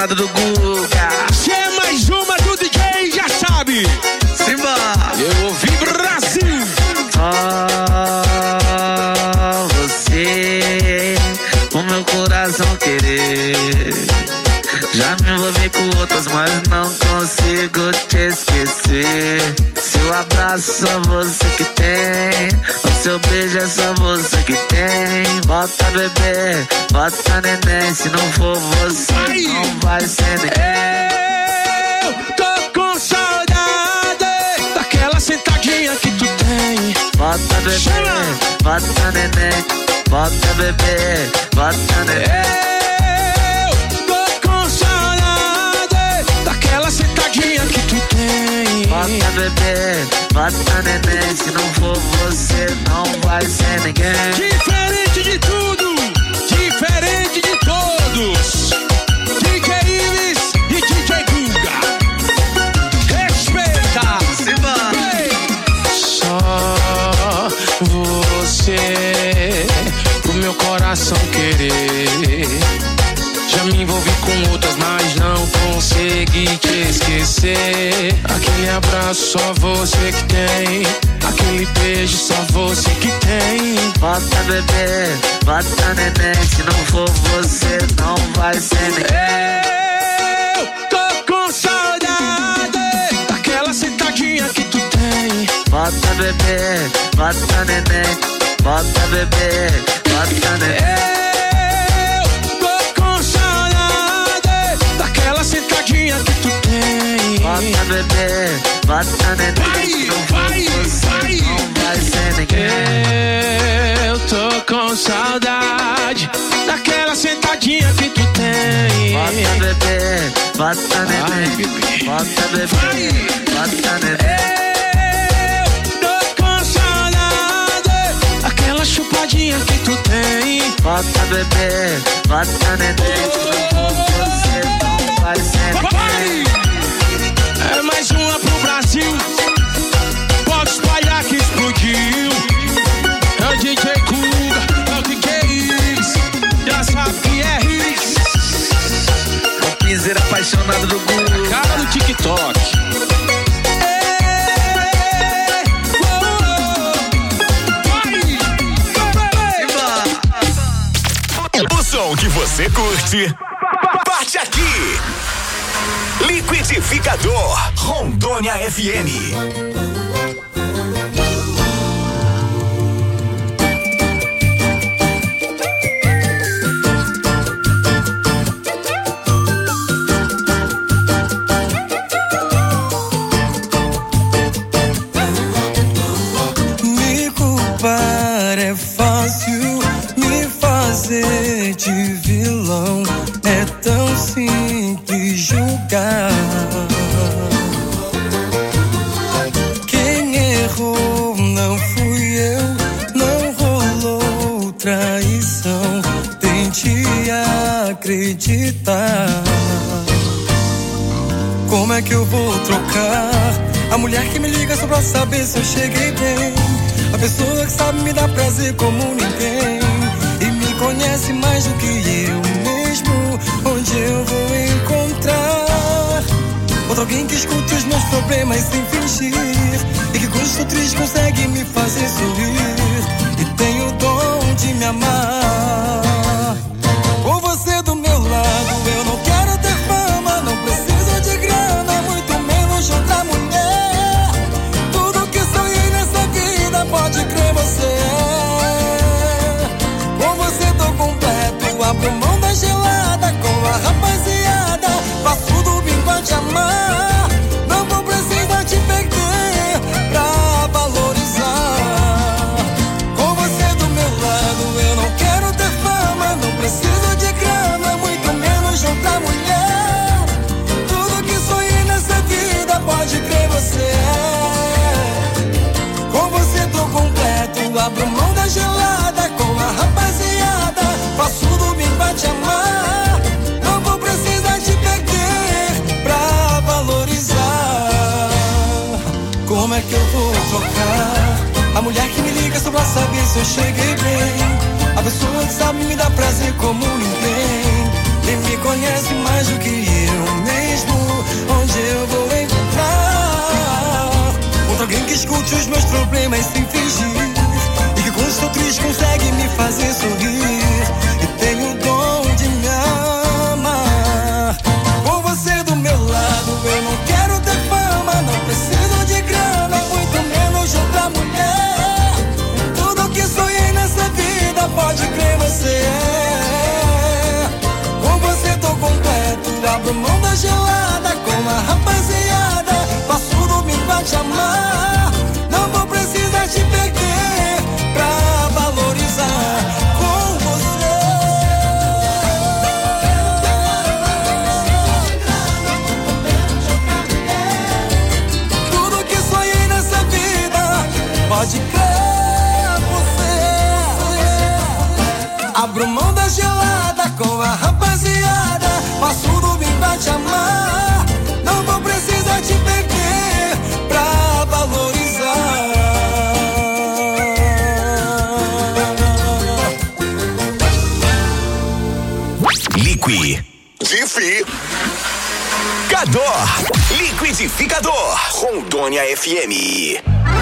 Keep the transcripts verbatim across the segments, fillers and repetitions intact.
apaixonado do Guga. Se é mais uma do D J, já sabe. Simba. Eu ouvi Brasil. Só você, o meu coração querer. Já me envolvi com outras, mas não consigo te esquecer. Seu abraço só você que tem, o seu beijo é só você que tem. Bota bebê, bota neném, se não for você, ai, não vai ser ninguém. Eu tô com saudade daquela sentadinha que tu tem. Bota bebê, chama, bota neném, bota bebê, bota neném. Que tu tem. Bota bebê, bota neném, se não for você, não vai ser ninguém. Diferente de tudo, diferente de todos. D J Ives e D J Guga. Respeita. Simba. Só você, pro meu coração querer. Já me envolvi com outras, mas não consegui te esquecer. Aquele abraço só você que tem, aquele beijo só você que tem. Bota bebê, bota neném, se não for você, não vai ser ninguém. Eu tô com saudade daquela sentadinha que tu tem. Bota bebê, bota neném, bota bebê, bota neném. Sentadinha que tu tem. Bota bebê, bota neném, não vai, você, vai, não vai ser ninguém. Eu tô com saudade daquela sentadinha que tu tem. Bota bebê, bota neném, bota bebê, bota neném. Eu tô com saudade daquela chupadinha que tu tem. Bota bebê, bota neném, se não for você, não vai ser ninguém. É mais uma pro Brasil. Pode espalhar que explodiu. É o D J Guga, é o D J Ives. Já sabe que é Hits. O piseiro apaixonado do Guga. Cara do TikTok. O som que você curte, parte aqui. Liquidificador Rondônia F M. Me culpar é fácil, me fazer de vilão é tão simples julgar. Quem errou não fui eu, não rolou traição, tente acreditar. Como é que eu vou trocar a mulher que me liga só pra saber se eu cheguei bem? A pessoa que sabe me dar prazer como ninguém e me conhece mais do que eu mesmo. Onde eu vou encontrar outro alguém que escute os meus problemas sem fingir e que quando estou triste consegue me fazer sorrir e tem o dom de me amar. Com você do meu lado eu não quero ter fama, não preciso de grana, muito menos de outra mulher. Tudo que sonhei nessa vida pode crer você é. Com você tô completo, abro mão da gelada com a rapaziada, faço do bem pra te amar. Não vou precisar te perder pra valorizar. Com você do meu lado eu não quero ter fama, não preciso de grana, muito menos de outra mulher. Tudo que sonhei nessa vida pode crer você é. Com você tô completo, abro mão da gelada com a rapaziada, faço do bem pra te amar. Não vou precisar te perder pra valorizar. Como é que eu vou trocar a mulher que me liga só pra saber se eu cheguei bem? A pessoa que sabe me dar prazer como ninguém e me conhece mais do que mas sem fingir, e que quando estou triste consegue me fazer sorrir, e tem o dom de me amar. Com você do meu lado eu não quero ter fama, não preciso de grana, muito menos de outra mulher. Tudo que sonhei nessa vida, pode crer, você é. Com você tô completo, abro mão da gelada com a rapaziada, passo o domingo a te amar. Não vou precisar te perder pra valorizar com você. Tudo que sonhei nessa vida, pode crer, você. Abro mão da gelada com a rapaziada, passo o domingo a te amar. Não vou precisar te perder pra valorizar. Liquidificador. Liquidificador. Rondônia F M.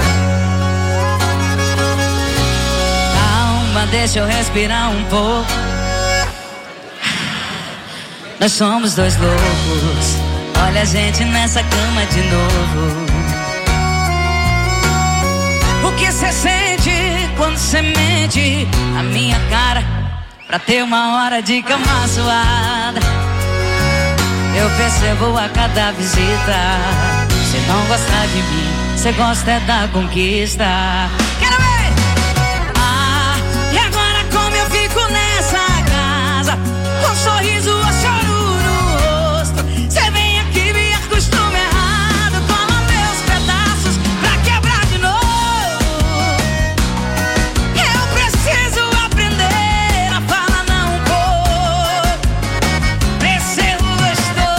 Calma, deixa eu respirar um pouco. Nós somos dois loucos. Olha a gente nessa cama de novo. O que cê sente quando cê mente na minha cara pra ter uma hora de cama suada? Eu percebo a cada visita. Cê não gosta de mim, cê gosta é da conquista. Quero ver! Ah, e agora como eu fico nessa casa, com um sorriso ou choro no rosto. Cê vem aqui, me acostuma errado, toma meus pedaços pra quebrar de novo. Eu preciso aprender a falar não por, pra ser gostoso.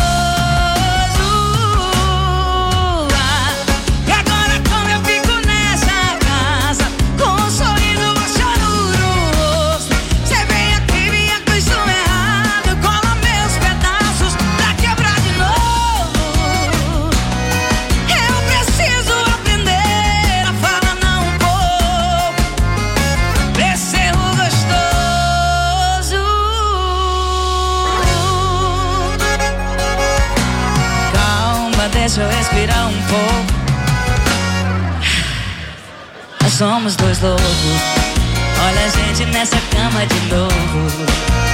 Ah, e agora como eu fico nessa casa, com um sorriso ou choro no rosto. Cê vem aqui, me acostuma errado, cola meus pedaços pra quebrar de novo. Eu preciso aprender a falar não um pouco, pra ser gostoso. Calma, deixa eu respirar um pouco. Nós somos dois loucos. Olha a gente nessa cama de novo.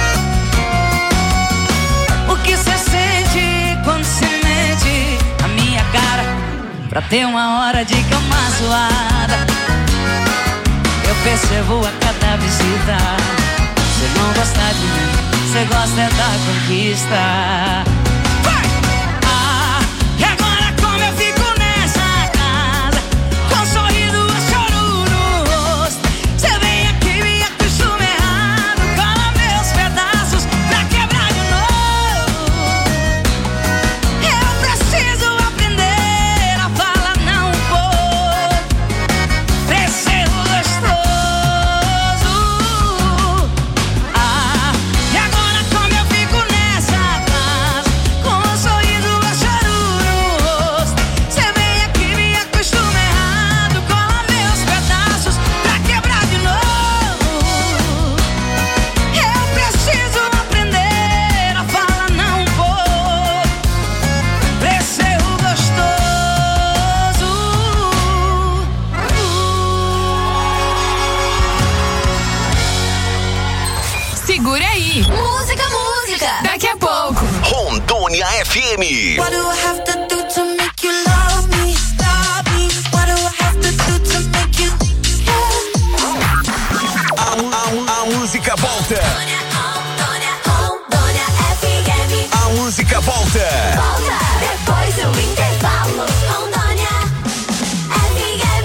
O que cê sente quando cê mente a minha cara pra ter uma hora de cama suada? Eu percebo a cada visita. Cê não gosta de mim, cê gosta é da conquista. Vai! Ah, e agora como eu fico nessa casa, com um sorriso ou choro no rosto. Cê vem aqui, me acostuma errado, cola meus pedaços pra quebrar de novo. Eu preciso aprender a falar não um pouco, pra ser gostoso. Ah, e agora como eu fico nessa casa, com um sorriso ou choro no rosto. Cê vem aqui, me acostuma errado, cola meus pedaços pra quebrar de novo. Eu preciso aprender a falar não um pouco, pra ser gostoso. Segura aí. Música, música. Daqui a pouco. Rondônia F M. What do I have to do to make you love me? Stop me. What do I have to do to make you care? A, a, a música volta. Rondônia, Rondônia, Rondônia F M. A música volta. Volta depois do intervalo. Rondônia F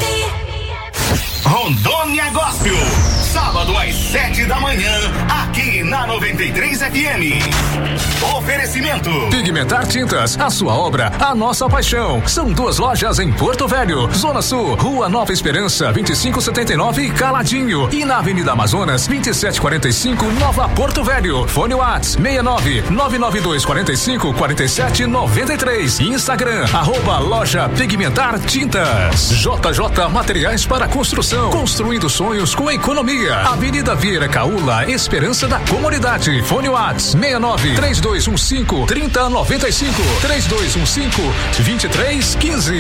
M. Rondônia Gospel. Sábado às sete da manhã, aqui na noventa noventa e três F M. Oferecimento. Pigmentar Tintas, a sua obra, a nossa paixão. São duas lojas em Porto Velho, Zona Sul, Rua Nova Esperança, vinte e cinco setenta e nove, Caladinho. E na Avenida Amazonas, vinte e sete quarenta e cinco, Nova Porto Velho. Fone Whats seis nove nove nove dois quatro cinco quatro sete nove três. Instagram, arroba loja Pigmentar Tintas. J J Materiais para Construção, construindo sonhos com economia. Avenida Vieira Caula, Esperança da Comunidade. Fone Whats seis nove três dois um cinco três zero nove cinco três dois um cinco dois três um cinco.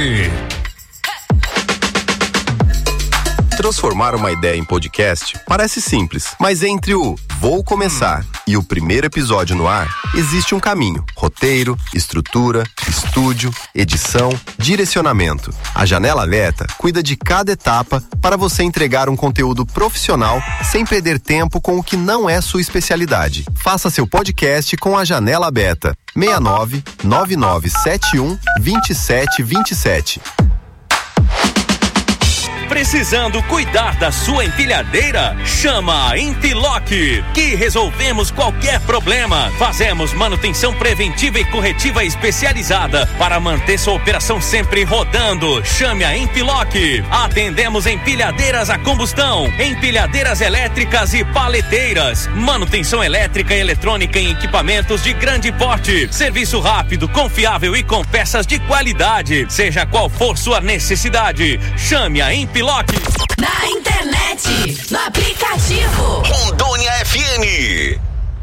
Transformar uma ideia em podcast parece simples, mas entre o vou começar e o primeiro episódio no ar, existe um caminho. Roteiro, estrutura, estúdio, edição, direcionamento. A Janela Beta cuida de cada etapa para você entregar um conteúdo profissional sem perder tempo com o que não é sua especialidade. Faça seu podcast com a Janela Beta. seis nove nove nove sete um dois sete dois sete. Precisando cuidar da sua empilhadeira? Chama a Empiloc, que resolvemos qualquer problema. Fazemos manutenção preventiva e corretiva especializada para manter sua operação sempre rodando. Chame a Empiloc. Atendemos empilhadeiras a combustão, empilhadeiras elétricas e paleteiras, manutenção elétrica e eletrônica em equipamentos de grande porte. Serviço rápido, confiável e com peças de qualidade. Seja qual for sua necessidade, chame a Empiloc. Na internet, no aplicativo Rondônia F M.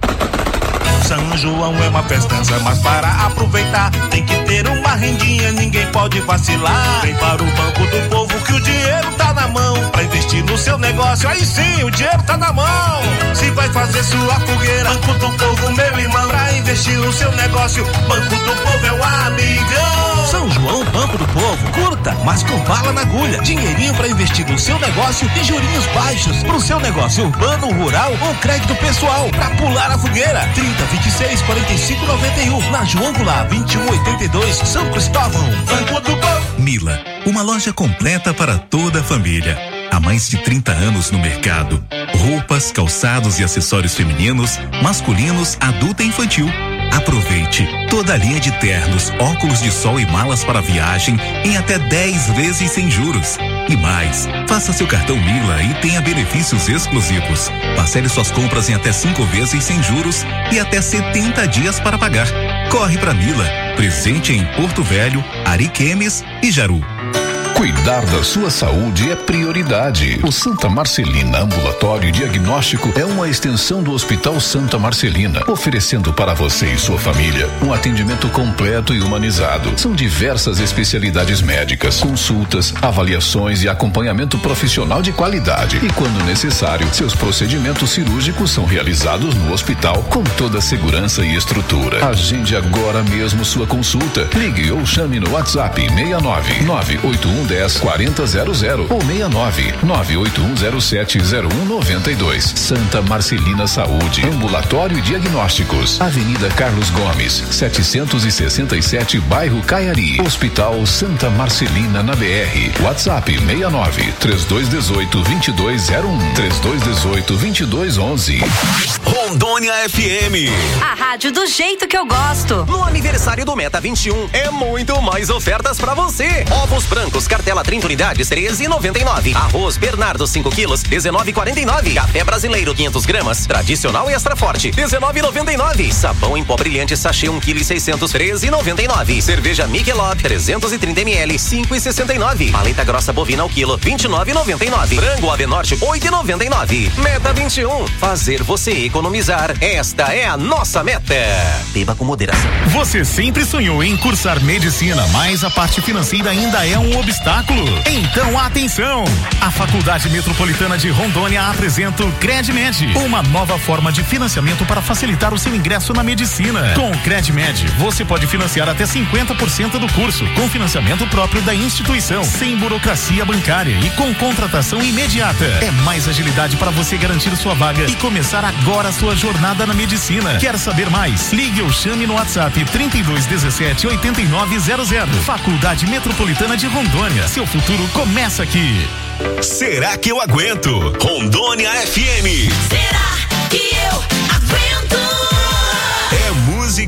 São João é uma festança, mas para aproveitar tem que ter uma rendinha, ninguém pode vacilar. Vem para o Banco do Povo que o dinheiro tá na mão, pra investir no seu negócio, aí sim o dinheiro tá na mão. Se vai fazer sua fogueira, Banco do Povo, meu irmão, pra investir no seu negócio, Banco do Povo é o amigão. São João, Banco do Povo, curta, mas com bala na agulha, dinheirinho pra investir no seu negócio e jurinhos baixos pro seu negócio urbano, rural ou crédito pessoal, pra pular a fogueira. Trinta, vinte e seis, quarenta e cinco, noventa e um, na João Goulart, vinte e um, oitenta e dois, São Cristóvão. Banco do Povo. Mila, uma loja completa para toda a família. Há mais de trinta anos no mercado. Roupas, calçados e acessórios femininos, masculinos, adulto e infantil. Aproveite toda a linha de ternos, óculos de sol e malas para viagem em até dez vezes sem juros. E mais, faça seu cartão Mila e tenha benefícios exclusivos. Parcele suas compras em até cinco vezes sem juros e até setenta dias para pagar. Corre pra Mila, presente em Porto Velho, Ariquemes e Jaru. Cuidar da sua saúde é prioridade. O Santa Marcelina Ambulatório Diagnóstico é uma extensão do Hospital Santa Marcelina, oferecendo para você e sua família um atendimento completo e humanizado. São diversas especialidades médicas, consultas, avaliações e acompanhamento profissional de qualidade. E quando necessário, seus procedimentos cirúrgicos são realizados no hospital com toda a segurança e estrutura. Agende agora mesmo sua consulta. Ligue ou chame no WhatsApp seis nove nove oito um dez quarenta zero zero ou seis nove nove oito um zero sete zero um nove dois. Santa Marcelina Saúde, Ambulatório e Diagnósticos, Avenida Carlos Gomes, setecentos e sessenta e sete, Bairro Caiari. Hospital Santa Marcelina na B R. WhatsApp seis nove três dois um oito vinte e dois zero um três dois um oito vinte e dois onze. Rondônia F M. A rádio do jeito que eu gosto. No aniversário do Meta vinte e um é muito mais ofertas pra você. Ovos brancos, cartela trinta unidades, treze e noventa e nove. Arroz Bernardo cinco quilos, dezenove e quarenta e nove. Café brasileiro quinhentas gramas, tradicional e extra forte, dezenove e noventa e nove. Sabão em pó brilhante sachê um quilo e seiscentos, treze e noventa e nove. Cerveja Michelob trezentos e trinta mililitros, cinco e sessenta e nove. Paleta grossa bovina ao quilo, vinte e nove e noventa e nove. Frango Ave Norte, oito e noventa e nove. Meta vinte e um, fazer você economizar. Esta é a nossa meta. Beba com moderação. Você sempre sonhou em cursar medicina, mas a parte financeira ainda é um obstáculo? Então atenção! A Faculdade Metropolitana de Rondônia apresenta o CredMed, uma nova forma de financiamento para facilitar o seu ingresso na medicina. Com o CredMed, você pode financiar até cinquenta por cento do curso, com financiamento próprio da instituição, sem burocracia bancária e com contratação imediata. É mais agilidade para você garantir sua vaga e começar agora a sua jornada na medicina. Quer saber mais? Ligue ou chame no WhatsApp trinta e dois dezessete oitenta e nove zero zero. Faculdade Metropolitana de Rondônia. Seu futuro começa aqui. Será que eu aguento? Rondônia F M. Será que eu aguento?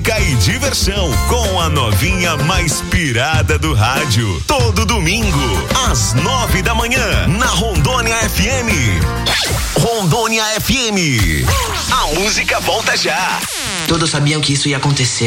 música e diversão com a novinha mais pirada do rádio. Todo domingo, às nove da manhã, na Rondônia F M. Rondônia F M. A música volta já. Todos sabiam que isso ia acontecer.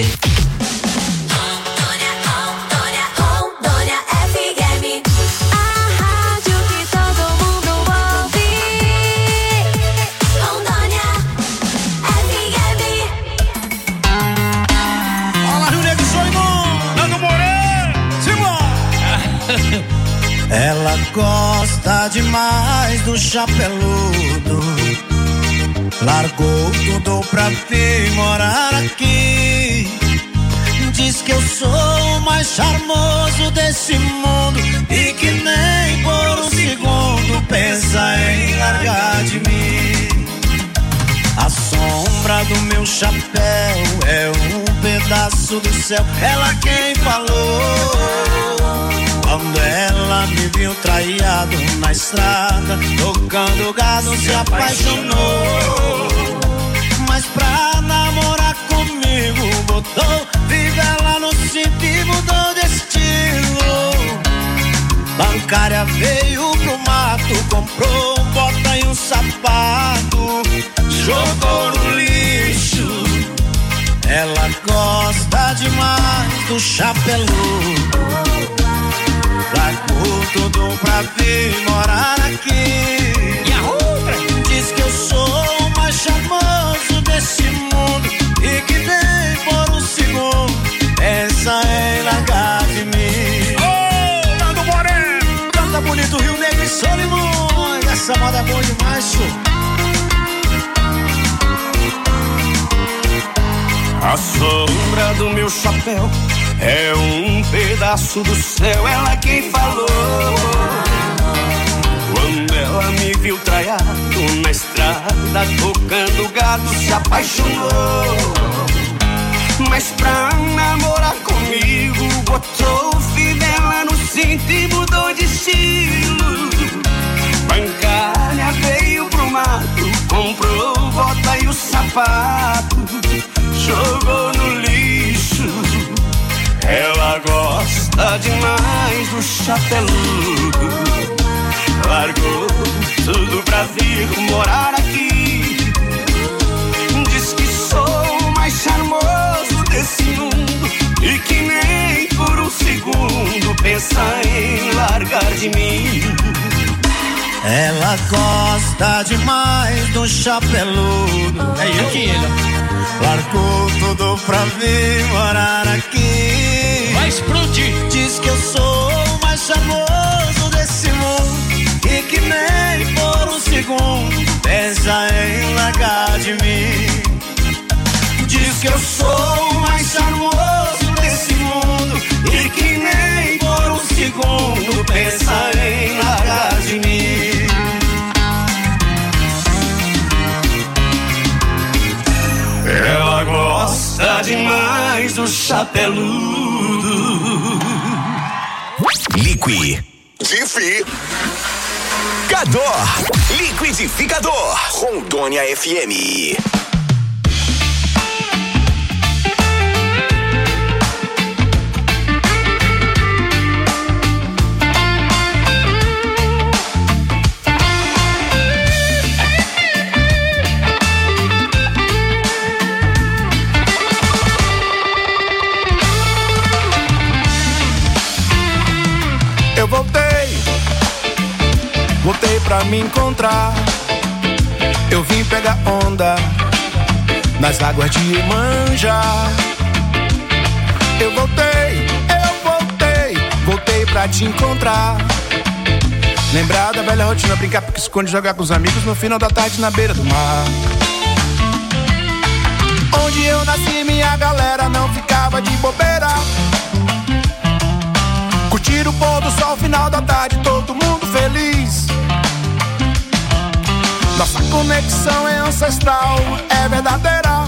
Ela gosta demais do chapeludo, largou tudo pra vir morar aqui. Diz que eu sou o mais charmoso desse mundo e que nem por um segundo pensa em largar de mim. A sombra do meu chapéu é um pedaço do céu, ela quem falou. Quando ela me viu traído na estrada, tocando gado, se apaixonou. Mas pra namorar comigo, botou fivela no cinto e mudou de estilo. Bancária veio pro mato, comprou um bota e um sapato, jogou no lixo. Ela gosta demais do chapeludo, largou tudo pra vir morar aqui. E a outra diz que eu sou o mais charmoso desse mundo e que nem por um segundo pensa em largar de mim. Ô, oh, Nando Moreno, canta bonito Rio Negro e Solimões. Essa moda é boa demais, senhor. A sombra do meu chapéu é um pedaço do céu, ela quem falou. Quando ela me viu traiado na estrada, tocando gado, se apaixonou. Mas pra namorar comigo, botou fivela no cinto e mudou de estilo. Bancária veio pro mato, comprou bota e o sapato, jogou no lixo. Ela gosta demais do chapeludo, largou tudo pra vir morar aqui. Diz que sou o mais charmoso desse mundo e que nem por um segundo pensa em largar de mim. Ela gosta demais do chapeludo, é eu que ele largou tudo pra vir morar aqui. Vai explodir. Diz que eu sou o mais charmoso desse mundo e que nem por um segundo pensa em largar de mim. Diz que eu sou o mais charmoso desse mundo e que nem por um segundo pensa em largar de mim. Ela gosta demais do chapeludo. Liqui. Difi. Cador. Liquidificador. Rondônia F M. Eu voltei, voltei pra me encontrar. Eu vim pegar onda nas águas de Iemanjá. Eu voltei, eu voltei, voltei pra te encontrar. Lembrar da velha rotina, brincar porque esconde, jogar com os amigos no final da tarde na beira do mar. Onde eu nasci, minha galera não ficava de bobeira. Curtir o pôr do sol, final da tarde, todo mundo feliz. Nossa conexão é ancestral, é verdadeira.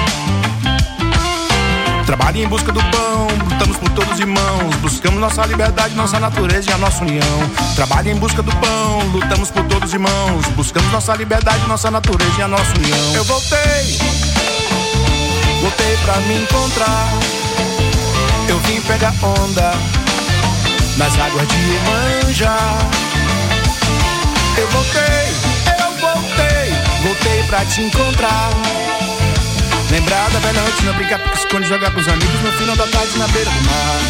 Trabalho em busca do pão, lutamos por todos os irmãos. Buscamos nossa liberdade, nossa natureza e a nossa união. Trabalho em busca do pão, lutamos por todos os irmãos. Buscamos nossa liberdade, nossa natureza e a nossa união. Eu voltei, voltei pra me encontrar. Eu vim pegar onda nas águas de Iemanjá. Eu voltei, eu voltei, voltei pra te encontrar. Lembrar da velha rotina, brincar, pique, esconde, jogar com os amigos no final da tarde na beira do mar.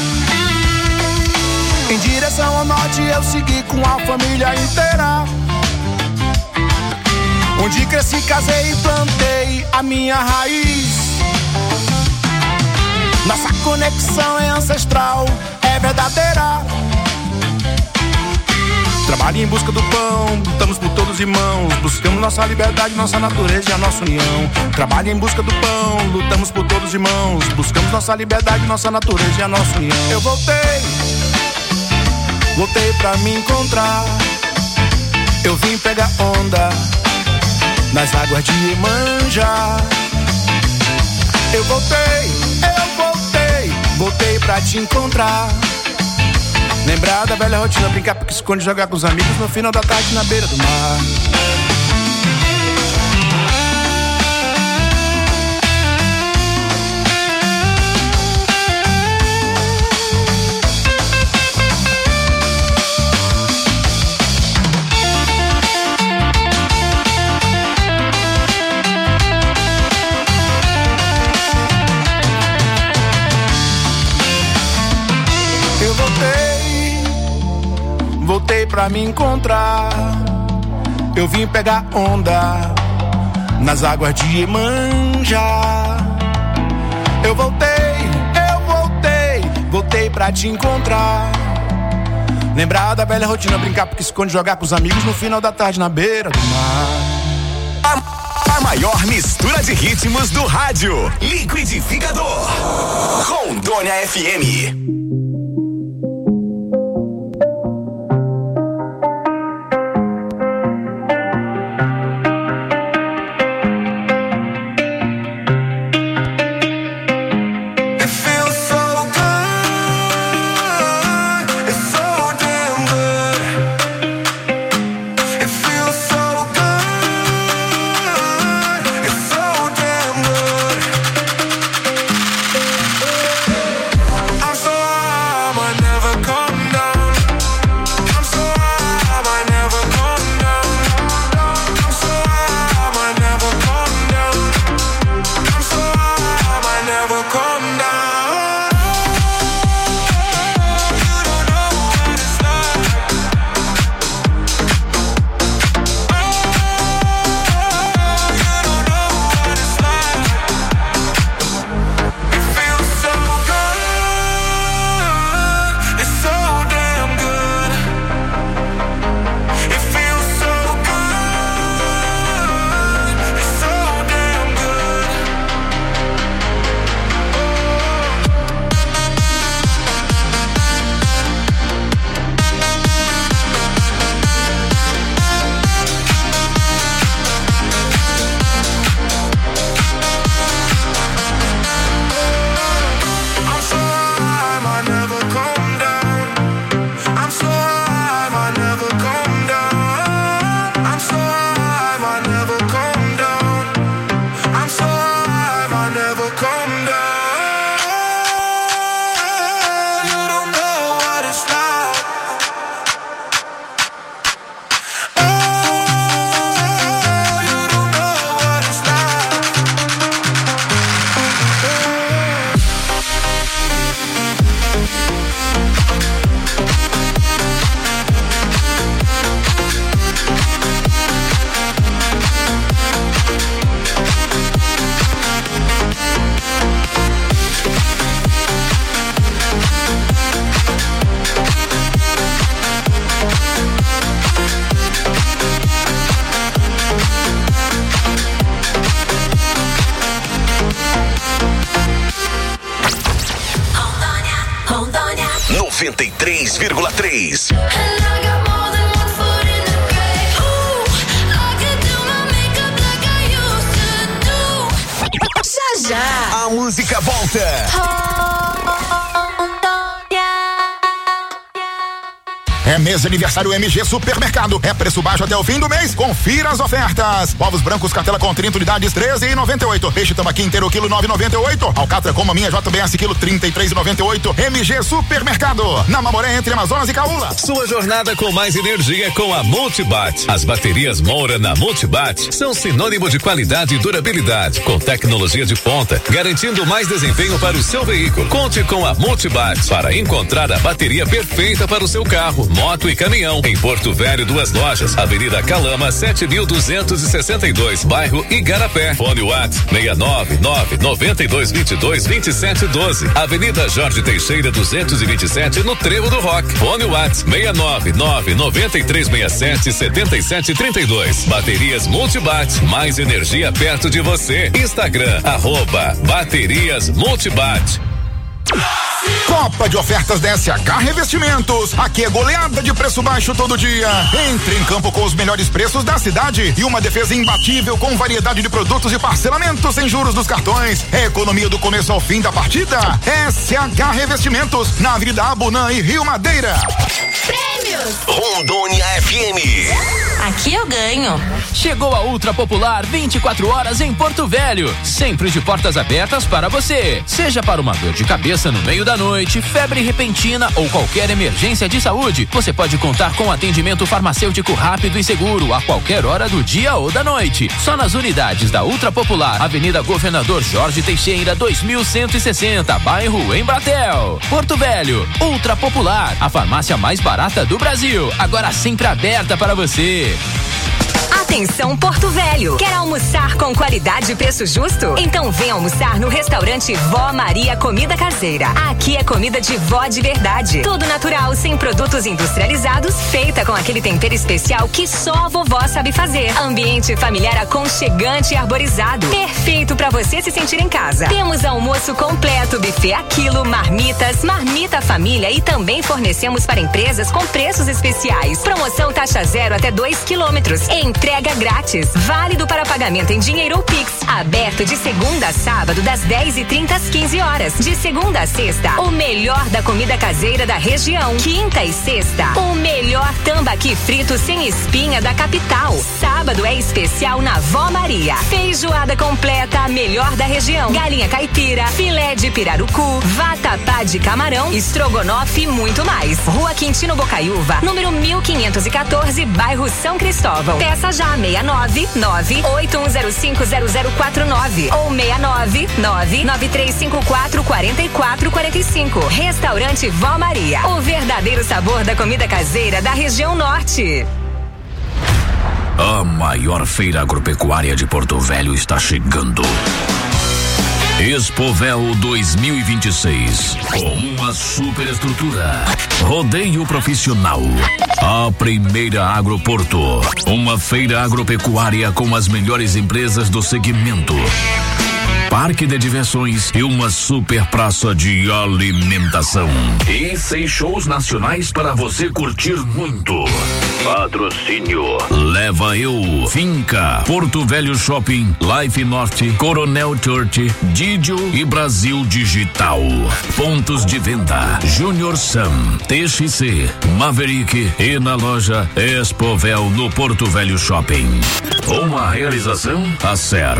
Em direção ao norte eu segui com a família inteira, onde cresci, casei e plantei a minha raiz. Nossa conexão é ancestral, é verdadeira. Trabalho em busca do pão, lutamos por todos irmãos. Buscamos nossa liberdade, nossa natureza e a nossa união. Trabalho em busca do pão, lutamos por todos irmãos. Buscamos nossa liberdade, nossa natureza e a nossa união. Eu voltei, voltei pra me encontrar. Eu vim pegar onda nas águas de Iemanjá. Eu voltei, eu voltei, voltei pra te encontrar. Lembrar da velha rotina, brincar, pique, esconde, jogar com os amigos no final da tarde na beira do mar. Voltei pra me encontrar. Eu vim pegar onda nas águas de Iemanjá. Eu voltei, eu voltei, voltei pra te encontrar. Lembrar da velha rotina, brincar, porque esconde, jogar com os amigos no final da tarde na beira do mar. A, a maior mistura de ritmos do rádio. Liquidificador. Rondônia F M. noventa e três vírgula três. Já já A música volta. É Mês de aniversário M G Supermercado. É preço baixo até o fim do mês. Confira as ofertas. Ovos brancos cartela com trinta unidades, treze e noventa e oito. Peixe tambaqui inteiro quilo nove e noventa e oito. Alcatra com maminha J B S quilo trinta e três e noventa e oito. M G Supermercado. Na Mamoré entre Amazonas e Caúla. Sua jornada com mais energia com a Multibat. As baterias Moura na Multibat são sinônimo de qualidade e durabilidade, com tecnologia de ponta, garantindo mais desempenho para o seu veículo. Conte com a Multibat para encontrar a bateria perfeita para o seu carro, moto e caminhão. Em Porto Velho, duas lojas, Avenida Calama, sete mil duzentos e sessenta e dois, bairro Igarapé. Fone WhatsApp seis nove nove, nove dois dois dois, vinte e sete doze. Avenida Jorge Teixeira, duzentos e vinte e sete, no Trevo do Rock. Fone WhatsApp seis nove nove, nove três seis sete, sete sete três dois. Baterias Multibat, mais energia perto de você. Instagram, arroba Baterias Multibat. Copa de ofertas da S H Revestimentos. Aqui é goleada de preço baixo todo dia. Entre em campo com os melhores preços da cidade e uma defesa imbatível com variedade de produtos e parcelamentos sem juros dos cartões. É economia do começo ao fim da partida. S H Revestimentos, na Avenida Abunã e Rio Madeira. Prêmios Rondônia F M. Aqui eu ganho. Chegou a Ultra Popular vinte e quatro horas em Porto Velho. Sempre de portas abertas para você. Seja para uma dor de cabeça no meio da noite, febre repentina ou qualquer emergência de saúde, você pode contar com atendimento farmacêutico rápido e seguro a qualquer hora do dia ou da noite. Só nas unidades da Ultra Popular, Avenida Governador Jorge Teixeira, dois mil cento e sessenta, bairro Embratel. Porto Velho, Ultra Popular, a farmácia mais barata do Brasil, agora sempre aberta para você. Atenção Porto Velho, quer almoçar com qualidade e preço justo? Então vem almoçar no restaurante Vó Maria Comida Caseira. Aqui é comida de vó de verdade, tudo natural, sem produtos industrializados, feita com aquele tempero especial que só a vovó sabe fazer. Ambiente familiar aconchegante e arborizado, perfeito para você se sentir em casa. Temos almoço completo, buffet a quilo, marmitas, marmita família e também fornecemos para empresas com preços especiais. Promoção taxa zero até dois quilômetros. Entrega grátis, válido para pagamento em dinheiro ou Pix. Aberto de segunda a sábado, das dez e trinta às quinze horas. De segunda a sexta, o melhor da comida caseira da região. Quinta e sexta, o melhor tambaqui frito sem espinha da capital. Sábado é especial na Vó Maria. Feijoada completa, a melhor da região. Galinha caipira, filé de pirarucu, vatapá de camarão, estrogonofe e muito mais. Rua Quintino Bocaiúva, número mil quinhentos e quatorze, bairro São Cristóvão. Peça já seis nove nove, oito um zero cinco, zero zero quatro nove ou seis nove nove, nove três cinco quatro, quatro quatro quatro cinco. Restaurante Vó Maria, o verdadeiro sabor da comida caseira da região norte. A maior feira agropecuária de Porto Velho está chegando. Expovel dois mil e vinte e seis, com uma super estrutura, rodeio profissional, a primeira Agroporto, uma feira agropecuária com as melhores empresas do segmento, parque de diversões e uma super praça de alimentação. E seis shows nacionais para você curtir muito. Patrocínio Leva Eu, Finca, Porto Velho Shopping, Life Norte, Coronel Church, Didio e Brasil Digital. Pontos de venda: Junior Sam, T X C, Maverick e na loja Expovel no Porto Velho Shopping. Uma realização Acer.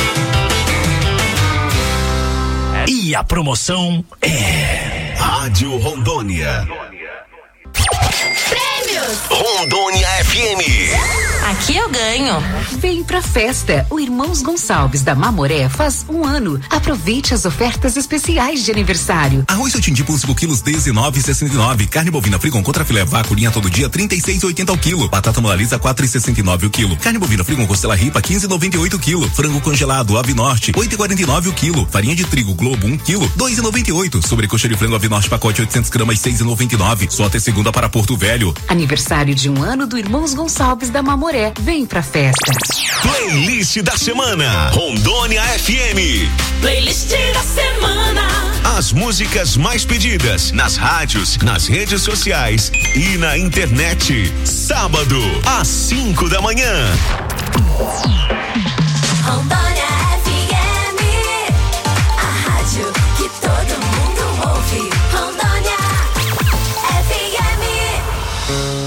E a promoção é Rádio Rondônia. Prêmios Rondônia F M. Aqui eu ganho. Vem pra festa. O Irmãos Gonçalves da Mamoré faz um ano. Aproveite as ofertas especiais de aniversário. Arroz Sotindim por cinco quilos, dezenove e sessenta e nove. Carne bovina Frigon contra filé vaca, linha todo dia, trinta e seis e oitenta o quilo. Batata Monalisa, quatro e sessenta e nove o quilo. Carne bovina Frigon costela ripa, quinze e noventa e oito o quilo. Frango congelado Ave Norte, oito e quarenta e nove o quilo. Farinha de trigo Globo, um quilo, dois e noventa e oito. Sobrecoxa de frango Ave Norte, pacote oitocentos gramas, seis e noventa e nove. Só até segunda para Porto Velho. Aniversário de um ano do Irmãos Gonçalves da Mamoré. Vem pra festa. Playlist da semana. Rondônia F M. Playlist da semana. As músicas mais pedidas nas rádios, nas redes sociais e na internet. Sábado, às cinco da manhã. Rondônia F M. A rádio que todo mundo ouve. Rondônia F M.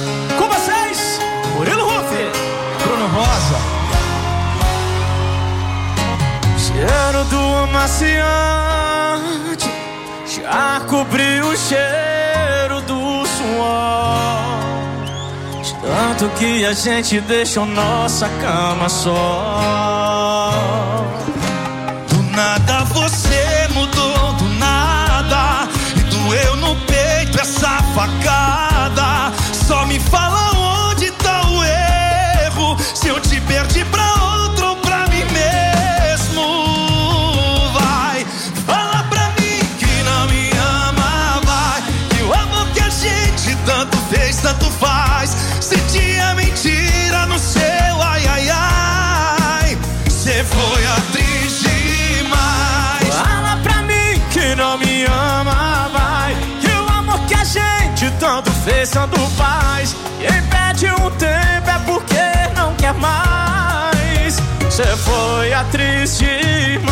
cobrir o cheiro do suor, de tanto que a gente deixou nossa cama só. Do nada você mudou, do nada, e doeu no peito essa facada. Só me fala onde tá o erro, se eu te perdi pra outro ou pra mim mesmo. Vai, fala pra mim que não me ama, vai, que o amor que a gente tanto fez, tanto faz. Se tinha mentira no seu ai, ai, ai, cê foi atriz demais. Fala pra mim que não me ama, vai, que o amor que a gente tanto fez, tanto faz. Quem perde um tempo é porque não quer mais. Cê foi atriz demais.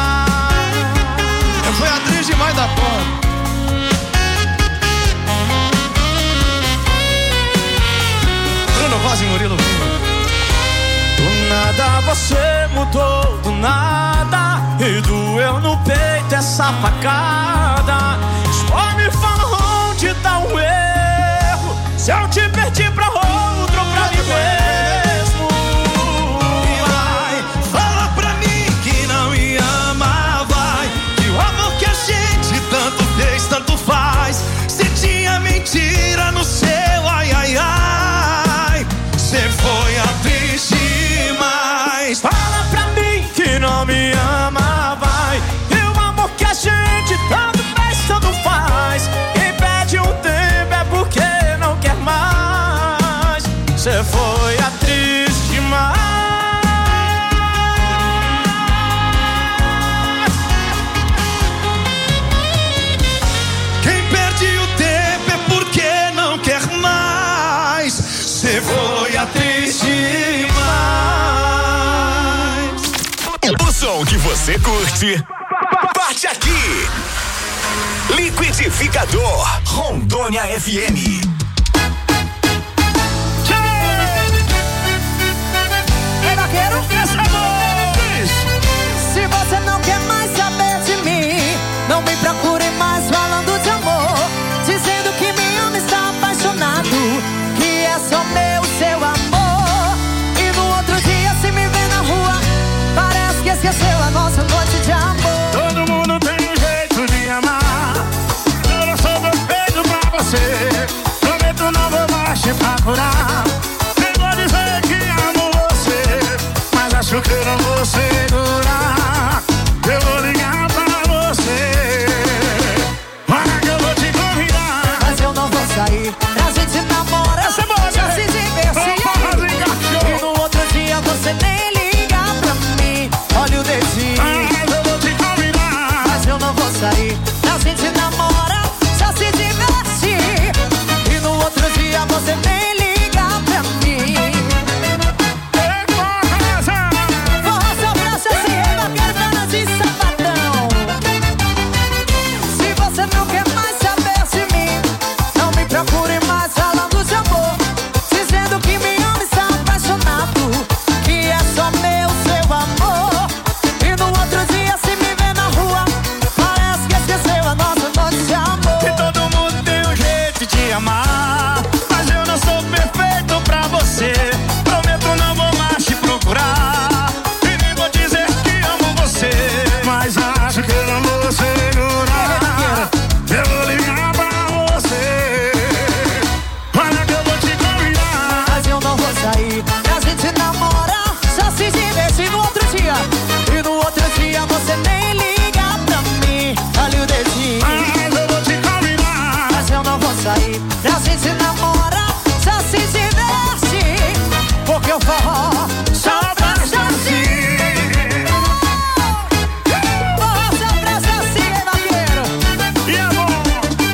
Eu fui atriz demais da porra. Bruno Voz e Murilo. Do nada você mudou, do nada, e doeu no peito essa facada. Só me fala onde tá o erro, se eu te perdi pra outro ou pra mim mesmo. Vai, fala pra mim que não me ama, vai, que o amor que a gente tanto fez, tanto faz. Se tinha mentira no seu ai, ai, ai, cê foi atriz demais. Fala pra mim que não me ama, vai, que o amor que a gente tanto fez, tanto faz. Quem pede um tempo é porque não quer mais. Cê foi atriz demais. Quem perde o tempo é porque não quer mais. Cê foi atriz demais. O som que você curte, parte aqui. Liquidificador Rondônia F M. Ei, vaqueiro, essa é voz. Se você não quer mais saber de mim, não me procure mais falando de amor, dizendo que me ama, está apaixonado, que é só meu, seu amor. E no outro dia se me vê na rua, parece que esqueceu a nossa noite de amor. Todo mundo tem um jeito de amar, eu não sou perfeito pra você. Prometo não vou mais te procurar, nem vou dizer que amo você, mas acho que eu não vou segurar. Eu vou ligar pra você, para que eu vou te convidar. Mas eu não vou sair, a gente namora, essa é boa, já né? se divertir. E no outro dia você nem liga pra mim, olha o dedinho. Mas eu vou te convidar. Mas eu não vou sair, a gente namora, já se diverte. E no outro dia você nem liga pra mim. Força pra se rebater, pernas de sapatão. Se você não quer mais saber de mim, não me procure mais falando de amor, dizendo que me ama, está apaixonado, que é só meu, seu amor. E no outro dia se me vê na rua, parece que esqueceu a nossa noite de amor. E todo mundo tem um jeito de amar, mas eu não sou perfeito pra você. Prometo não vou mais te procurar, e nem vou dizer que amo você, mas acho que eu não vou segurar. Eu vou ligar pra você, olha que eu vou te convidar. Mas eu não vou sair, a gente namora, só se diverte no outro dia. E no outro dia você nem liga pra mim, olha o dedinho. Mas eu vou te convidar. Mas eu não vou sair, a gente namora, só se diverte, porque o forró só presta assim. Forró só presta assim, hein, vaqueiro? E amor,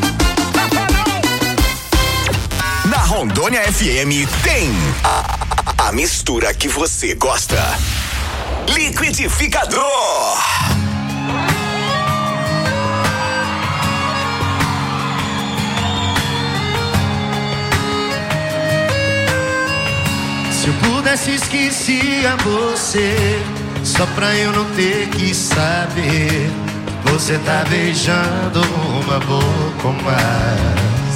Na Rondônia F M tem a, a mistura que você gosta. Liquidificador. se eu pudesse esquecer você, só pra eu não ter que saber. você tá beijando uma boca mais.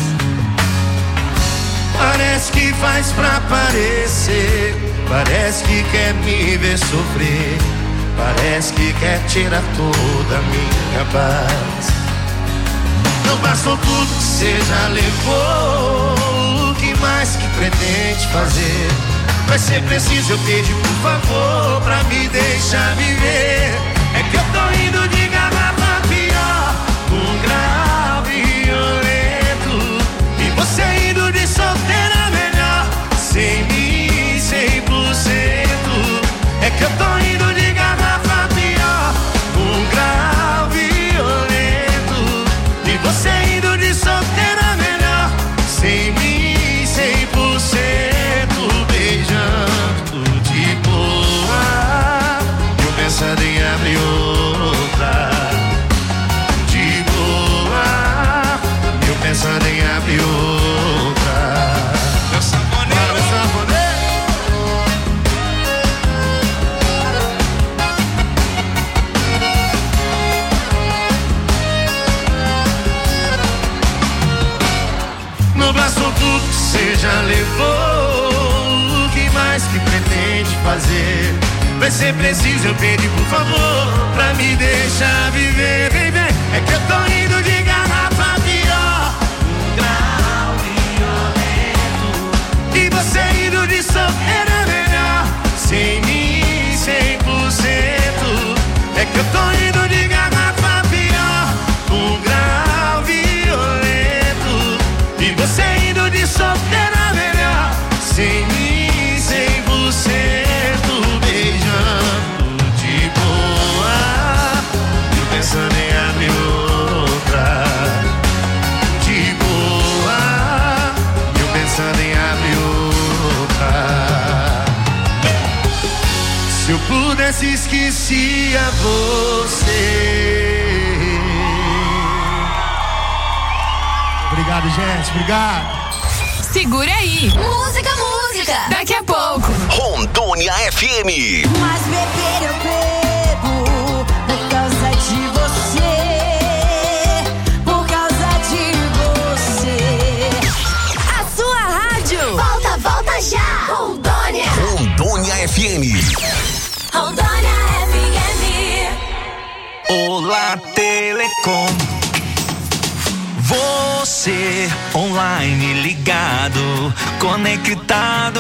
Parece que faz pra parecer, parece que quer me ver sofrer, parece que quer tirar toda a minha paz. Não bastou tudo que você já levou, o que mais que pretende fazer? Vai ser preciso eu pedir por favor pra me deixar viver. É que eu tô indo de garrafa pior, um grau violento, e você indo de solteira melhor, sem mim, cem por cento. É que eu tô indo de garrafa pior, um grau violento, e você indo de solteira melhor, sem mim, cem por cento. Beijando de boa, eu pensando em abrir outra. De boa, eu pensando em abrir outra. Meu sanfoneiro, meu sanfoneiro. No braço tudo que você já levou, o que mais que pretende fazer? Vai ser preciso eu pedir por favor pra me deixar viver, vem, vem. É que eu tô indo de garrafa pior, um grau violento, e você indo de solteira melhor, sem mim, cem por cento. É que eu tô indo de garrafa pior, um grau violento, e você indo de solteira melhor, sem mim, cem por cento. Beijando de boa, eu pensando em abrir outra. De boa, eu pensando em abrir outra. Se eu pudesse esquecia você. Obrigado, gente, obrigado. Segura aí. Música, música. Daqui a pouco. Rondônia F M. Mas beber eu bebo por causa de você, por causa de você. A sua rádio. Volta, volta já. Rondônia. Rondônia F M. Rondônia F M. Olá, Telecom. Você online ligado, conectado.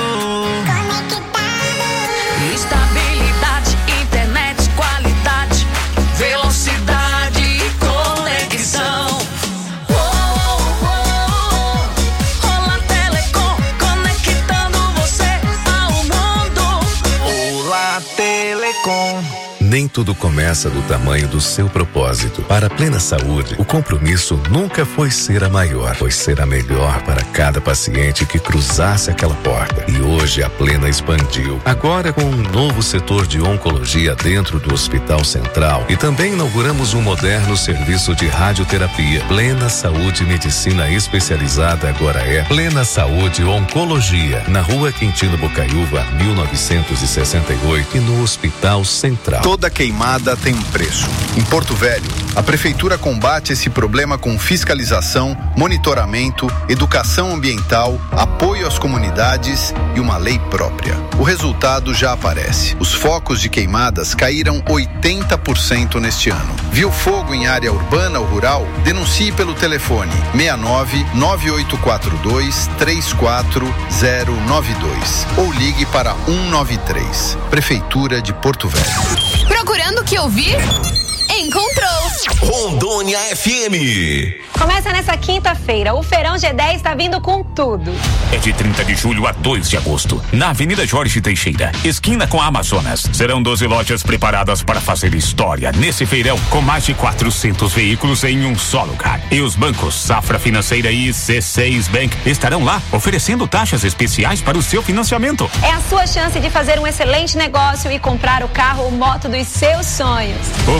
Estabilidade, internet, qualidade, velocidade e conexão. Oh, oh, oh. Olá, Telecom, conectando você ao mundo. Olá, Telecom. Nem tudo começa do tamanho do seu propósito. Para a Plena Saúde, o compromisso nunca foi ser a maior, foi ser a melhor para cada paciente que cruzasse aquela porta. E hoje a Plena expandiu. Agora com um novo setor de oncologia dentro do Hospital Central. E também inauguramos um moderno serviço de radioterapia. Plena Saúde Medicina Especializada agora é Plena Saúde Oncologia. Na Rua Quintino Bocaiúva, mil novecentos e sessenta e oito e no Hospital Central. Toda queimada tem um preço. Em Porto Velho, a Prefeitura combate esse problema com fiscalização, monitoramento, educação ambiental, apoio às comunidades e uma lei própria. O resultado já aparece. Os focos de queimadas caíram oitenta por cento neste ano. Viu fogo em área urbana ou rural? Denuncie pelo telefone seis nove nove oito quatro dois três quatro zero nove dois ou ligue para um nove três. Prefeitura de Porto Velho. Procurando o que ouvir? Encontrou! Rondônia F M. Começa nessa quinta-feira. O Feirão G dez está vindo com tudo. É de trinta de julho a dois de agosto, na Avenida Jorge Teixeira, esquina com a Amazonas. Serão doze lojas preparadas para fazer história nesse feirão, com mais de quatrocentos veículos em um só lugar. E os bancos Safra Financeira e C seis Bank estarão lá, oferecendo taxas especiais para o seu financiamento. É a sua chance de fazer um excelente negócio e comprar o carro ou moto dos seus sonhos. O maior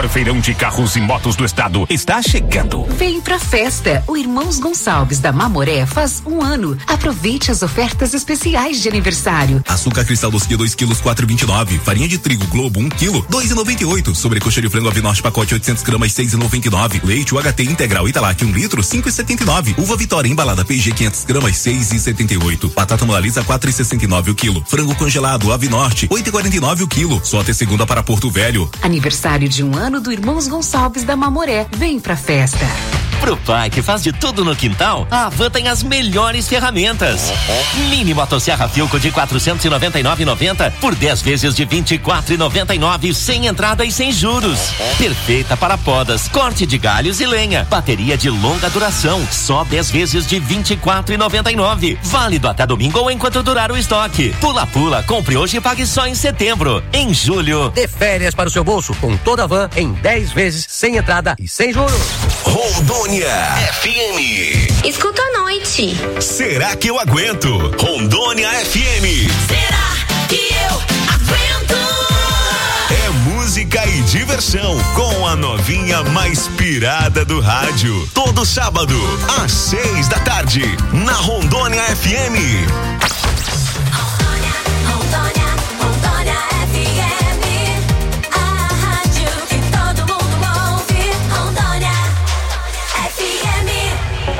feirão de carros e motos do estado está chegando. Vem pra festa. O Irmãos Gonçalves da Mamoré faz um ano. Aproveite as ofertas especiais de aniversário. Açúcar cristal doce dois quilos, quatro e vinte e nove. Farinha de trigo Globo um quilo, dois e noventa e oito. Sobrecoxa de frango Avinorte pacote oitocentos gramas, seis e noventa e nove. Leite U H T integral Italac um litro, cinco e setenta e nove. Uva Vitória embalada P G quinhentos gramas, seis e setenta e oito. Batata Monalisa quatro e sessenta e nove o quilo. Frango congelado Avinorte oito e quarenta e nove o quilo. Só até segunda para Porto Velho. Aniversário de um ano do Irmãos Gonçalves da Mamoré. Vem pra festa. Pro pai que faz de tudo no quintal, a Havan tem as melhores ferramentas. Mini motosserra Filco de quatrocentos e noventa e nove reais e noventa centavos por dez vezes de vinte e quatro reais e noventa e nove centavos, sem entrada e sem juros. Perfeita para podas, corte de galhos e lenha. Bateria de longa duração, só dez vezes de vinte e quatro reais e noventa e nove centavos. Válido até domingo ou enquanto durar o estoque. Pula Pula, compre hoje e pague só em setembro. Em julho, dê férias para o seu bolso com toda a Van em dez vezes sem entrada e sem juros. Rondônia F M. Escuta à noite. Será que eu aguento? Rondônia F M. Será que eu aguento? É música e diversão com a novinha mais pirada do rádio. Todo sábado, às seis da tarde, na Rondônia F M. Rondônia, Rondônia, Rondônia F M. A rádio que todo mundo ouve. Rondônia F M.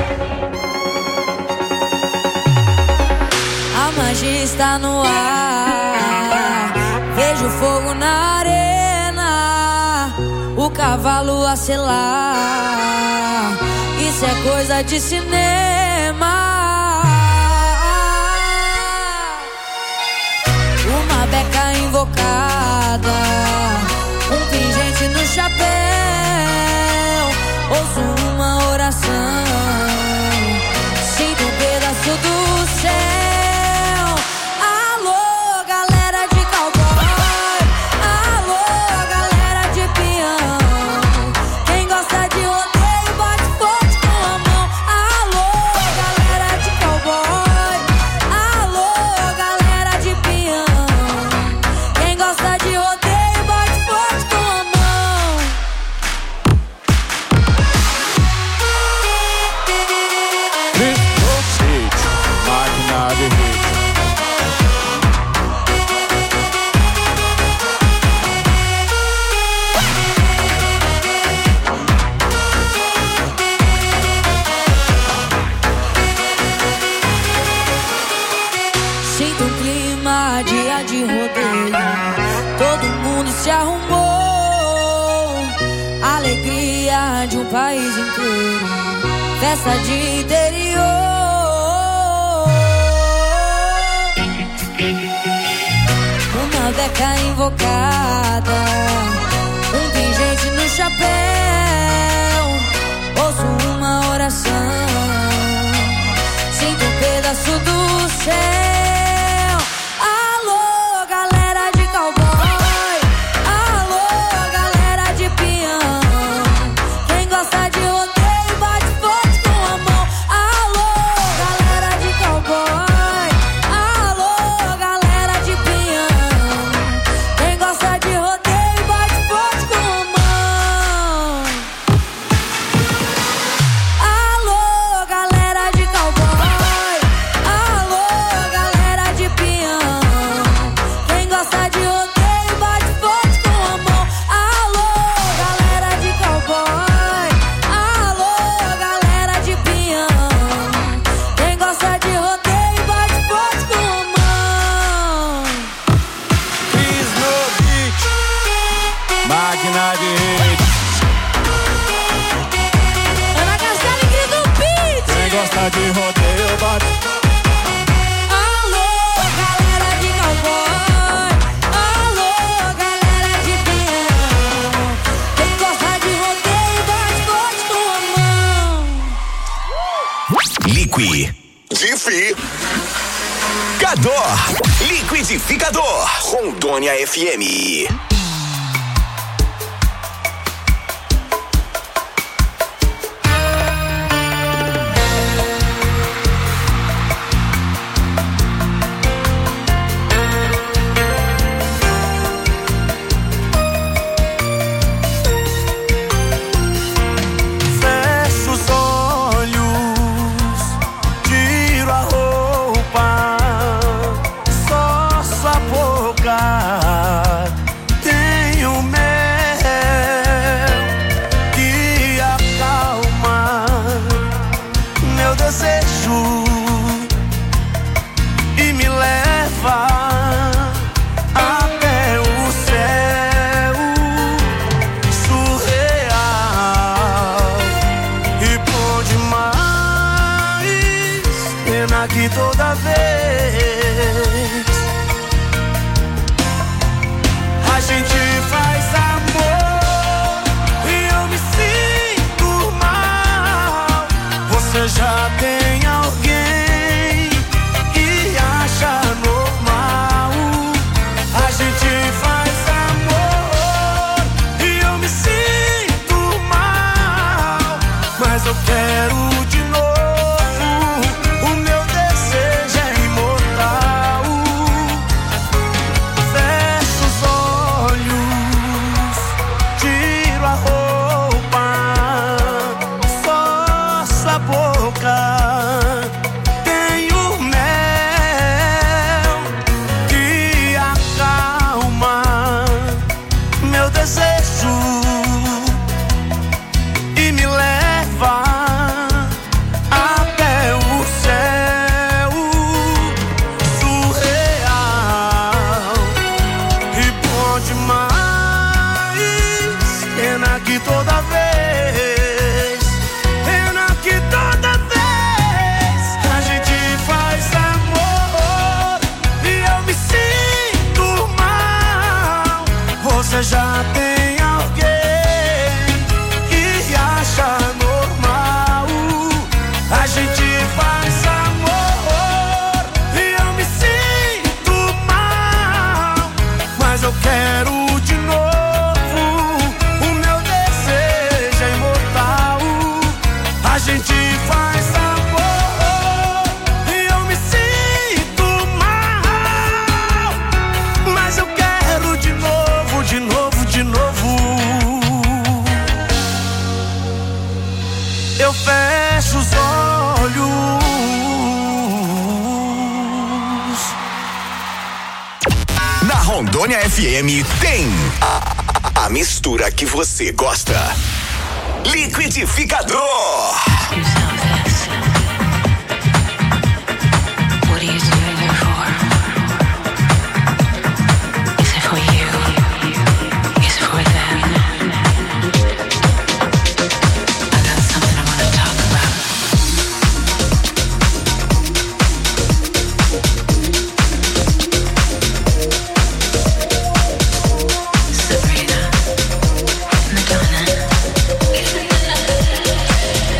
A magia está no ar. Vejo fogo na arena. O cavalo a selar. Isso é coisa de cinema. Uma beca invocada. Um pingente no chapéu. Ouço uma oração. Sinto um pedaço do céu. Alô, galera de cowboy. Alô, galera de peão. Quem gosta de rodeio, bate forte com a mão. Alô, galera de cowboy. Alô, galera de peão. Quem gosta de rodeio, bate forte com a mão. Máquina de hit. Sinto um clima, dia de rodeio. Todo mundo se arrumou. Alegria de um país inteiro. Festa de interior. Uma beca invocada. Um pingente no chapéu. Ouço uma oração. Sinto um pedaço do céu. Alô, galera de cowboy. Alô, galera de peão. Quem gosta de rodeio, bate forte com a mão. Alô, galera de cowboy. Alô, galera de peão. Quem gosta de rodeio, bate forte com a mão. Alô, galera de cowboy. Alô, galera de peão. Quem gosta de rodeio, bate forte com a mão. Alô, galera de cowboy. Alô, galera de peão. Quem gosta de rodeio, bate forte com a mão. Cris no beat. Máquina de hit. Ana Castela e Cris no beat. Quem gosta de rodeio, bate. Alô, galera de cowboy. Alô, galera de peão. Quem gosta de rodeio, bate forte com a mão. Liqui. Difi. Cador. Liquidificador. Rondônia F M. que toda vez a gente faz amor e eu me sinto mal, você já tem alguém que acha normal. A gente faz amor e eu me sinto mal, mas eu quero de novo. O meu desejo é imortal. Fecho os olhos, tiro a roupa, só a boca. Tenho mel que acalma meu desejo e me leva até o céu surreal e bom demais. Pena que toda vez, pena que toda vez a gente faz amor e eu me sinto mal, você já tem alguém que acha normal. A gente faz amor e eu me sinto mal, mas eu quero de novo. O meu desejo é imortal. A gente faz amor e eu me sinto mal, mas eu quero de novo, de novo, de novo. Eu fecho os olhos. Na Rondônia F M tem a, a mistura que você gosta. Liquidificador. What are you doing here for? Is it for you? Is it for them? I got something I want to talk about. Sabrina, Madonna.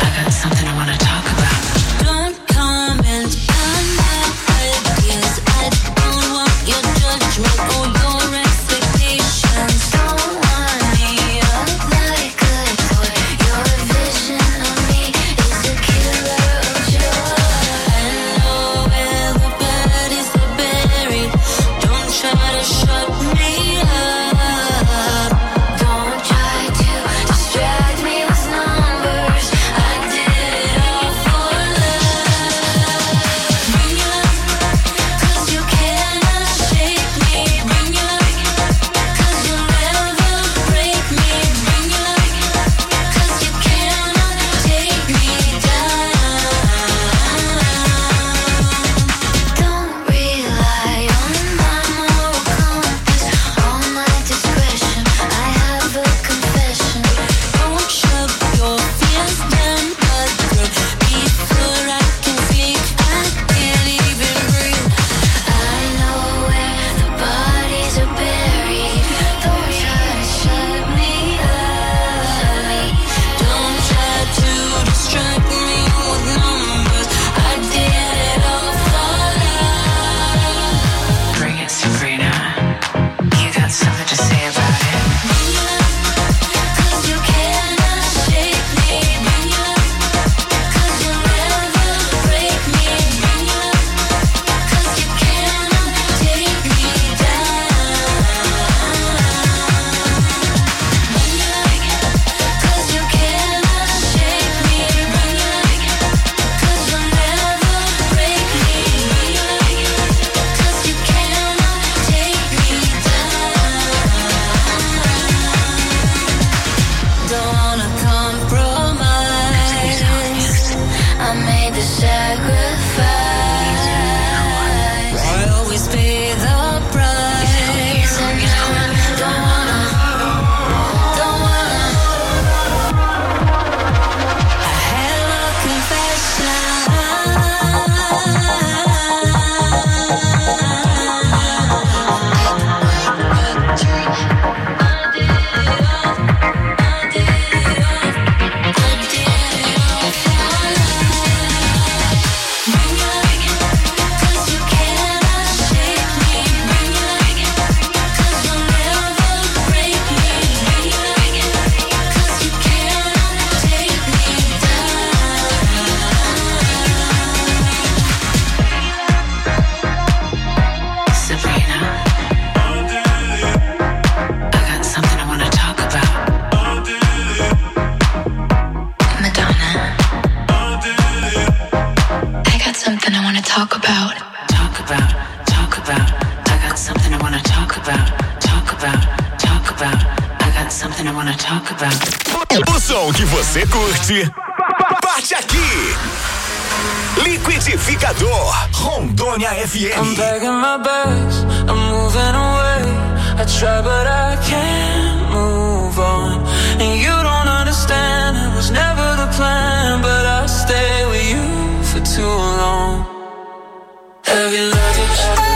something I wanna talk about. Talk about, talk about. I got something I wanna talk about. Talk about, talk about. I got something I wanna talk about. O som que você curte, bate aqui. Liquidificador Rondônia F M. I'm packing my bags, I'm moving away. I try but I can't move on. And you don't understand, it was never the plan, but I stay with you for too long. Heavy luggage,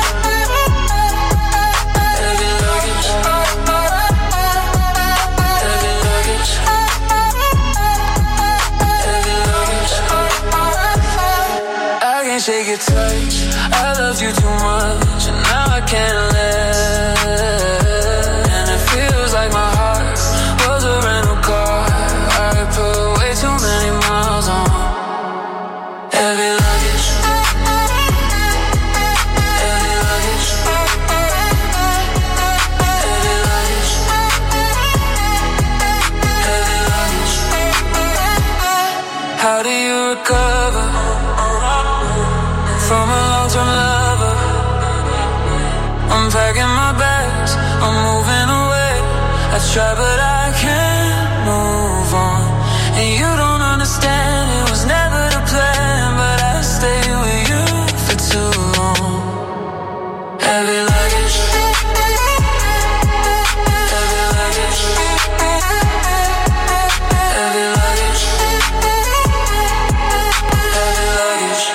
heavy luggage, heavy luggage, heavy luggage. I can't shake your touch, I loved you too much, and now I can't let. And it feels like my heart was a rental car I put way too many miles on. Heavy luggage, heavy luggage, heavy luggage, heavy luggage. How do you recover from a long-term lover? I'm packing my bags, I'm moving away. I try but I can't move on. And you don't understand, it was never the plan, but I stay with you for too long. Heavy luggage, heavy luggage, heavy luggage, heavy luggage.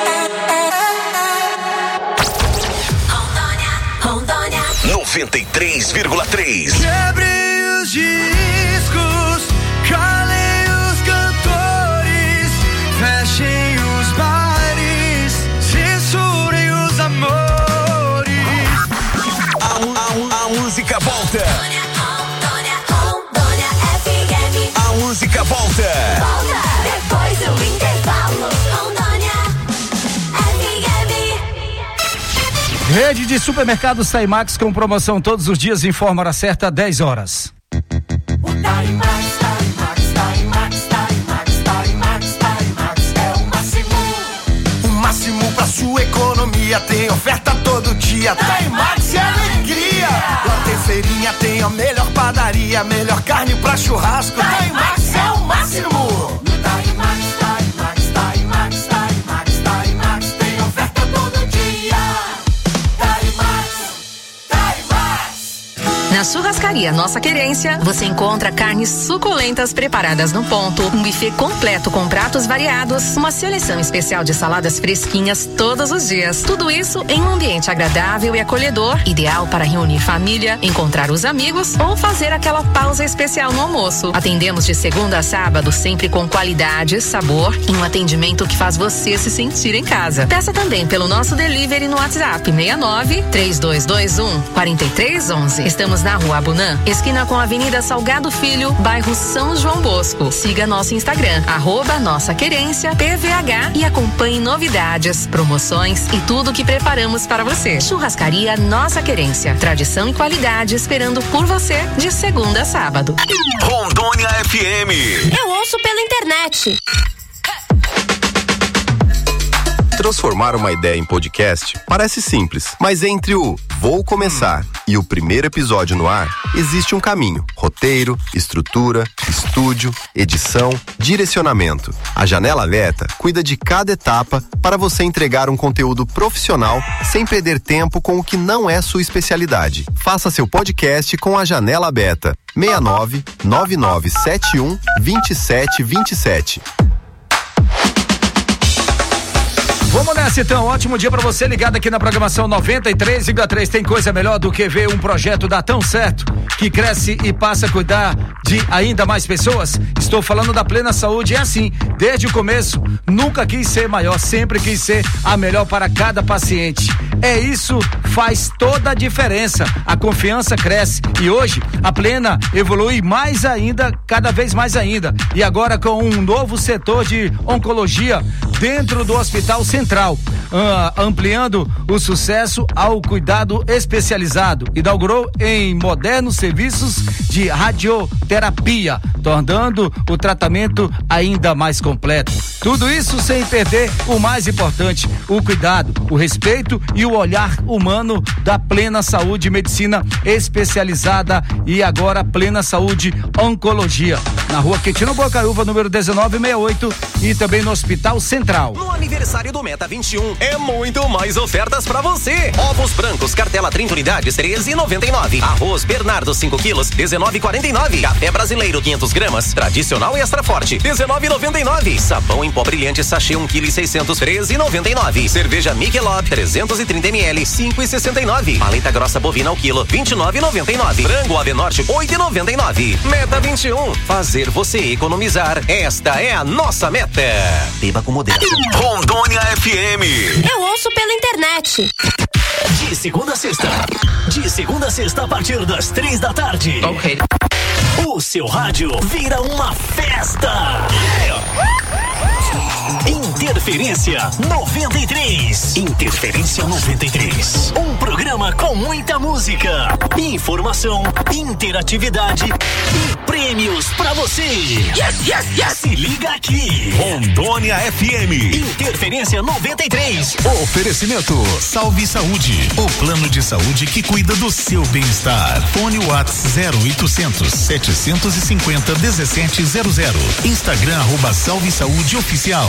Rondônia noventa e três vírgula três. Quebre os discos, calem os cantores, fechem os bares, censurem os amores. A, a, a música volta. Rondônia, Rondônia F M. A música volta. Volta depois do intervalo. Rondônia F M. Rede de supermercados Taimax com promoção todos os dias, informa a hora certa, dez horas. O Taimax, Taimax, Taimax, Taimax, Taimax, Taimax é o máximo. O máximo pra sua economia, tem oferta todo dia. Taimax é alegria. Lá tem feirinha, tem a melhor padaria, melhor carne pra churrasco. Taimax é o máximo. No Taimax, Taimax, Taimax, Taimax, Taimax tem oferta todo dia. Na Churrascaria Nossa Querência, você encontra carnes suculentas preparadas no ponto, um buffet completo com pratos variados, uma seleção especial de saladas fresquinhas todos os dias. Tudo isso em um ambiente agradável e acolhedor, ideal para reunir família, encontrar os amigos ou fazer aquela pausa especial no almoço. Atendemos de segunda a sábado, sempre com qualidade, sabor e um atendimento que faz você se sentir em casa. Peça também pelo nosso delivery no WhatsApp seis nove, três dois dois um, quatro três um um. Estamos na Rua Abunã, esquina com a Avenida Salgado Filho, bairro São João Bosco. Siga nosso Instagram, arroba Nossa Querência P V H, e acompanhe novidades, promoções e tudo que preparamos para você. Churrascaria Nossa Querência, tradição e qualidade esperando por você de segunda a sábado. Rondônia F M. Eu ouço pela internet. Transformar uma ideia em podcast parece simples, mas entre o Vou Começar e o primeiro episódio no ar, existe um caminho. Roteiro, estrutura, estúdio, edição, direcionamento. A Janela Aberta cuida de cada etapa para você entregar um conteúdo profissional sem perder tempo com o que não é sua especialidade. Faça seu podcast com a Janela Aberta. seis nove, nove nove sete um, dois sete dois sete. Vamos nessa então, ótimo dia pra você ligado aqui na programação noventa e três vírgula três. Tem coisa melhor do que ver um projeto dar tão certo, que cresce e passa a cuidar de ainda mais pessoas? Estou falando da Plena Saúde. É assim, desde o começo, nunca quis ser maior, sempre quis ser a melhor para cada paciente. É isso, faz toda a diferença. A confiança cresce e hoje a Plena evolui mais ainda, cada vez mais ainda. E agora com um novo setor de oncologia dentro do Hospital Central, uh, ampliando o sucesso ao cuidado especializado. Inaugurou em modernos serviços de radioterapia, tornando o tratamento ainda mais completo. Tudo isso sem perder o mais importante, o cuidado, o respeito e o olhar humano da Plena Saúde Medicina Especializada e agora Plena Saúde Oncologia, na rua Quintino Bocaiúva, número dezenove sessenta e oito e também no Hospital Central. No aniversário do Meta vinte e um é muito mais ofertas pra você. Ovos brancos, cartela trinta unidades, treze e noventa e nove. Arroz Bernardo cinco quilos, dezenove e quarenta e nove. Café brasileiro quinhentas gramas, tradicional e extra forte, dezenove e noventa e nove. Sabão em pó brilhante sachê um quilo e seiscentos, treze e noventa e nove. Cerveja Michelob trezentos e trinta mililitros, cinco e sessenta e nove. Paleta grossa bovina ao quilo, vinte e nove e noventa e nove. Frango Ave Norte, oito e noventa e nove. Meta vinte e um, fazer você economizar. Esta é a nossa meta. Beba com moderação. Rondônia F M. Eu ouço pela internet. De segunda a sexta. De segunda a sexta a partir das três da tarde. Ok. O seu rádio vira uma festa. Interferência noventa e três. Interferência noventa e três. Um programa com muita música, informação, interatividade e prêmios pra você. Yes, yes, yes. Se liga aqui. Rondônia F M. Interferência noventa e três. Oferecimento Salve Saúde, o plano de saúde que cuida do seu bem-estar. Fone Whats zero oitocentos, setecentos e cinquenta, dezessete zero zero. Instagram arroba Salve Saúde Oficial.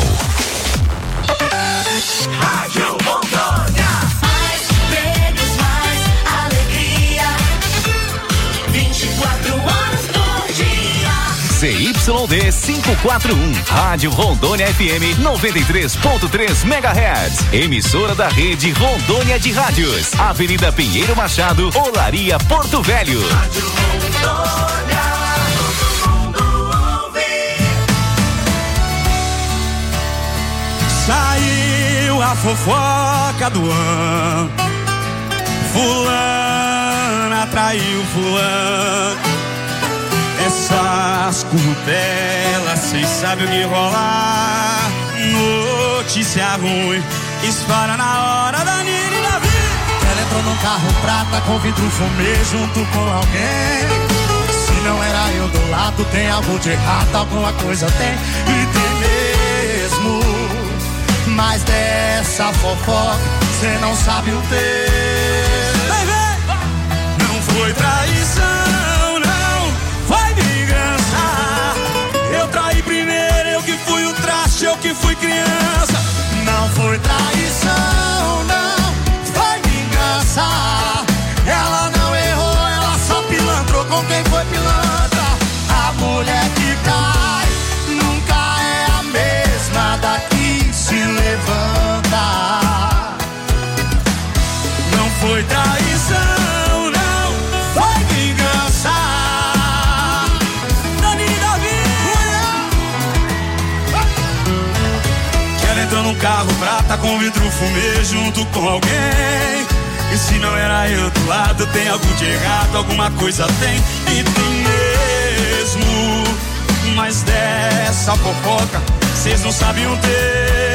Rádio Rondônia. Mais prêmios, mais alegria. vinte e quatro horas por dia. C Y D quinhentos e quarenta e um. Rádio Rondônia F M noventa e três ponto três megahertz. Emissora da rede Rondônia de Rádios. Avenida Pinheiro Machado, Olaria, Porto Velho. Rádio Rondônia. Saiu a fofoca do ano. Fulana traiu fulano. Essas curtelas, cês sabem o que rolar. Notícia ruim, espalha na hora da Nina e da vida. Ela entrou num carro prata com vidro fumê junto com alguém. Se não era eu do lado, tem algo de errado, alguma coisa tem. E tem mesmo. Mas dessa fofoca, cê não sabe o ter. Vai ver! Não foi traição, não, foi vingança. Eu traí primeiro, eu que fui o traste, eu que fui criança. Não foi traição, não, foi vingança. Ela não errou, ela só pilantrou com quem foi pilantra. A mulher que cai nunca é a mesma daqui se levanta. Não foi traição, não, foi vingança. Dani e Davi. Ela entrou num carro prata com vidro fumê junto com alguém. E se não era eu do lado, tem algo de errado, alguma coisa tem. E tem mesmo. Mas dessa fofoca, cês não sabiam ter.